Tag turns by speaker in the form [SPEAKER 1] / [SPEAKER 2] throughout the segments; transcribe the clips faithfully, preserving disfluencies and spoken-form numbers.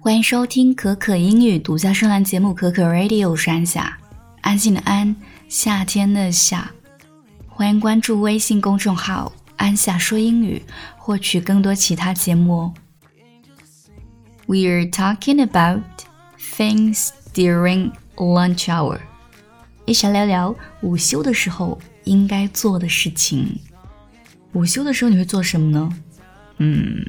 [SPEAKER 1] 欢迎收听可可英语独家声兰节目可可 Radio， 我是安夏，安静的安，夏天的夏。欢迎关注微信公众号安夏说英语，获取更多其他节目哦。We are talking about things during lunch hour， 一起聊聊午休的时候应该做的事情。午休的时候你会做什么呢？嗯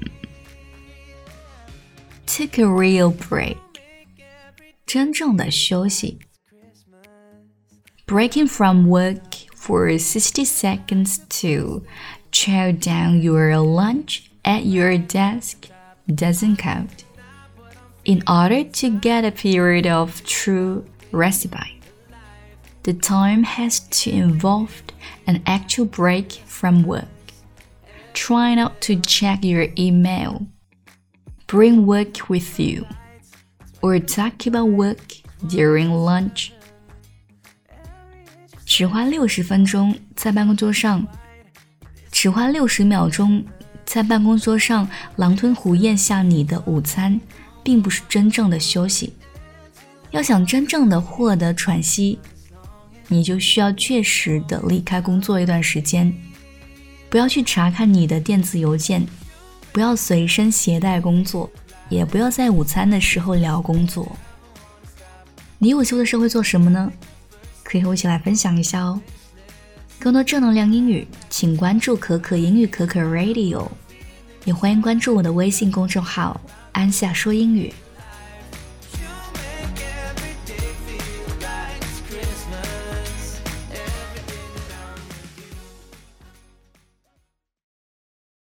[SPEAKER 1] Take a real break， 真正的休息。Breaking from work for sixty seconds to chow down your lunch at your desk doesn't count. In order to get a period of true respite, the time has to involve an actual break from work. Try not to check your email.Bring work with you, or talk about work during lunch. 只花六十分钟在办公桌上，只花六十秒钟在办公桌上狼吞虎咽下你的午餐，并不是真正的休息。要想真正的获得喘息，你就需要确实的离开工作一段时间，不要去查看你的电子邮件。不要随身携带工作，也不要在午餐的时候聊工作。你午休的时候会做什么呢？可以和我一起来分享一下哦。更多正能量英语，请关注可可英语可可 Radio， 也欢迎关注我的微信公众号安夏说英语。